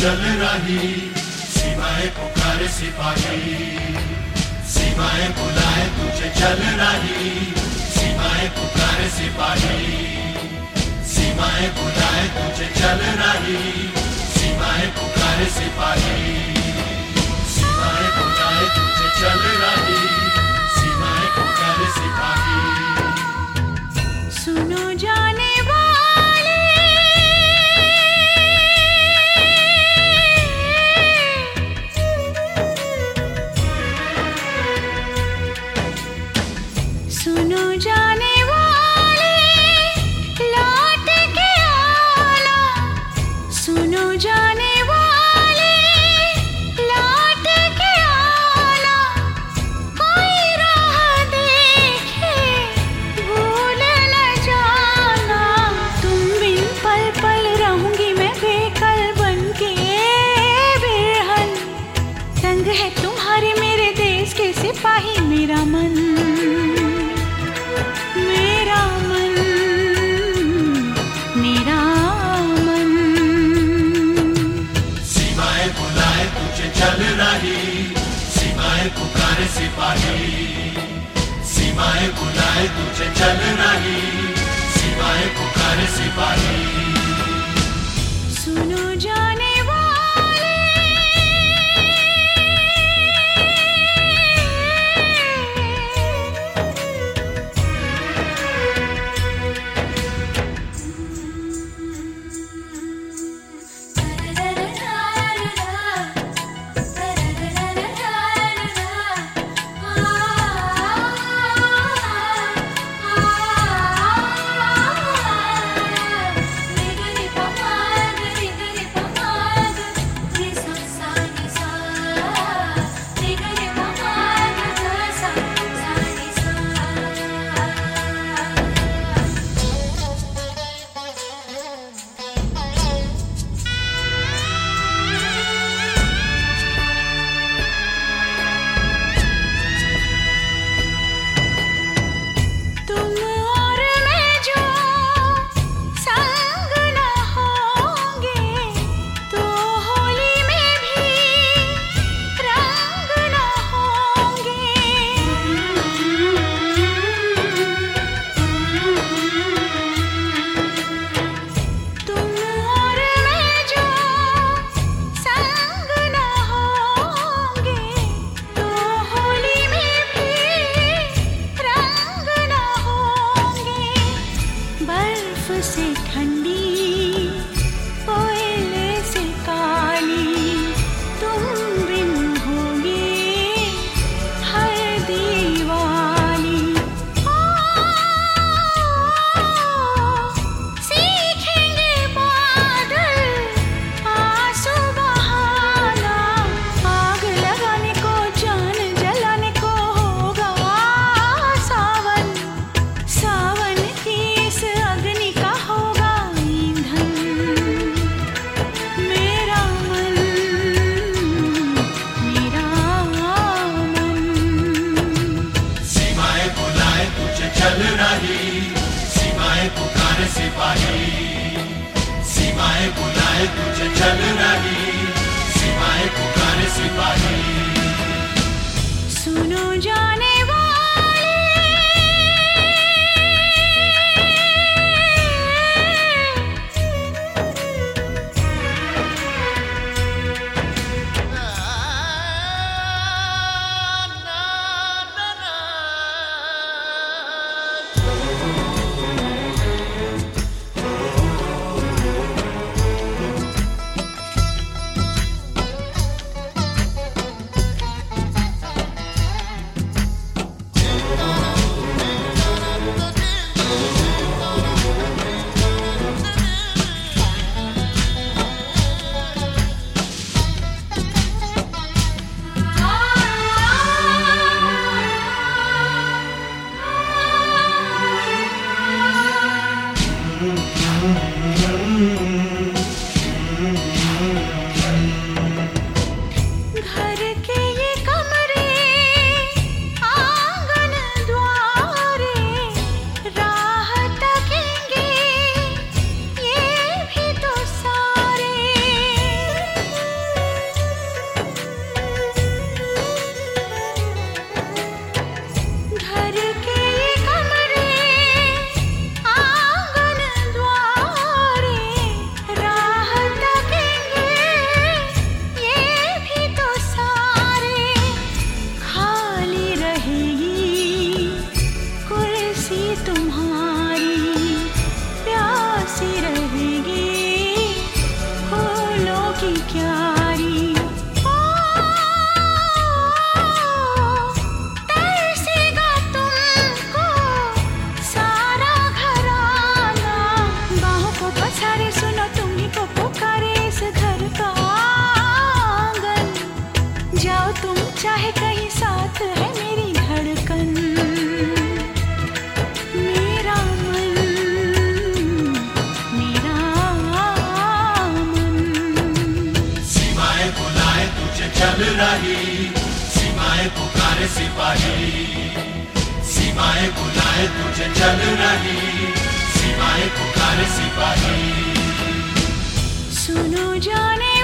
चल रही, सीमाएं पुकारे सिपाही, सीमाएं बुलाए तुझे चल रही, सीमाएं पुकारे सिपाही, सीमाएं बुलाए तुझे चल रही, सीमाएं पुकारे सिपाही, सीमाएं बुलाए तुझे चल रही, सीमाएं पुकारे सिपाही। सुनो जाने वाले, सुनो जाने वाले, लौट के आना, सुनो जाने वाले, लौट के आना, कोई राह देखे भूल न जाना, तुम बिन पल पल रहूंगी मैं बेकल बनके बेरहन, संग है तुम्हारे मेरे देश के सिपाही, मेरा मन, मेरा मन, मेरा मन। सीमाएं बुलाए तुझे चल रही, सीमाएं पुकारे सिपाही, सीमाएं बुलाए तुझे चल रही, सीमाएं पुकारे सिपाही। सुनो जाने वाले, से ठंडी, कोयले से काली, तुम बिन होगी हर दीवाली। सीखेंगे बादल आंसू बहाना, आग लगाने को जान जलाने को होगा सावन, सावन की इस अग्नि का होगा ईंधन, मेरा मन, मेरा मन। सीमाएं बुलाए तुझे चल रही, सीमाएं पुकारे सिपाही, सीमाएं बुलाए तुझे चल रही, सीमाएं पुकारे सिपाही। सुनो जाने कहीं साथ है मेरी धड़कन, मेरा मन, मेरा मन। सीमाएं बुलाए तुझे चल रही, सीमाएं पुकारे सिपाही। सीमाएं बुलाए तुझे चल रही, सीमाएं पुकारे सिपाही। सुनो जाने